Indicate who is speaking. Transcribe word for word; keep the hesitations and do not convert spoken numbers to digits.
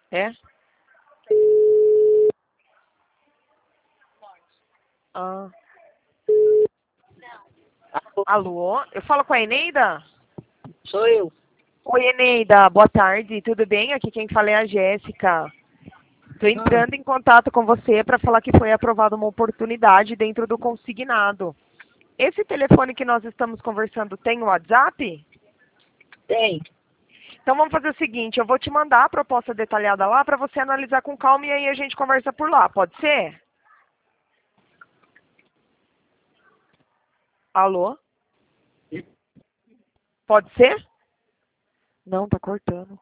Speaker 1: É? Ah. Alô? Eu falo com a Eneida?
Speaker 2: Sou eu.
Speaker 1: Oi, Eneida. Boa tarde. Tudo bem? Aqui quem fala é a Jéssica. Estou
Speaker 2: Hum,
Speaker 1: entrando em contato com você para falar que foi aprovada uma oportunidade dentro do consignado. Esse telefone que nós estamos conversando tem o WhatsApp?
Speaker 2: tem.
Speaker 1: Então vamos fazer o seguinte, eu vou te mandar a proposta detalhada lá para você analisar com calma e aí a gente conversa por lá, pode ser? Alô? Pode ser? Não, tá cortando.